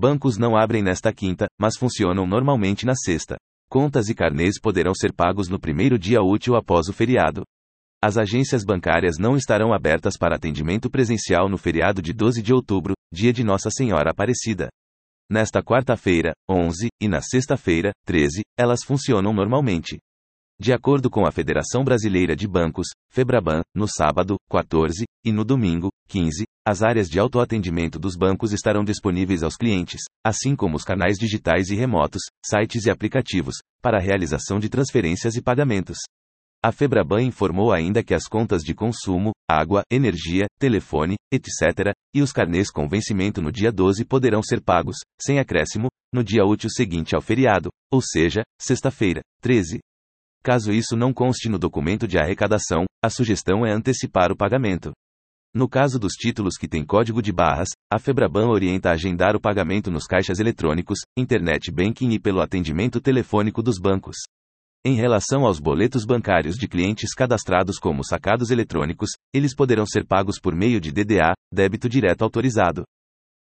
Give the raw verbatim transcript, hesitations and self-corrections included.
Bancos não abrem nesta quinta, mas funcionam normalmente na sexta. Contas e carnês poderão ser pagos no primeiro dia útil após o feriado. As agências bancárias não estarão abertas para atendimento presencial no feriado de doze de outubro, dia de Nossa Senhora Aparecida. Nesta quarta-feira, onze, e na sexta-feira, treze, elas funcionam normalmente. De acordo com a Federação Brasileira de Bancos, Febraban, no sábado, quatorze, e no domingo, quinze, as áreas de autoatendimento dos bancos estarão disponíveis aos clientes, assim como os canais digitais e remotos, sites e aplicativos, para a realização de transferências e pagamentos. A Febraban informou ainda que as contas de consumo, água, energia, telefone, etcétera, e os carnês com vencimento no dia doze poderão ser pagos, sem acréscimo, no dia útil seguinte ao feriado, ou seja, sexta-feira, treze. Caso isso não conste no documento de arrecadação, a sugestão é antecipar o pagamento. No caso dos títulos que têm código de barras, a Febraban orienta a agendar o pagamento nos caixas eletrônicos, internet banking e pelo atendimento telefônico dos bancos. Em relação aos boletos bancários de clientes cadastrados como sacados eletrônicos, eles poderão ser pagos por meio de D D A, débito direto autorizado.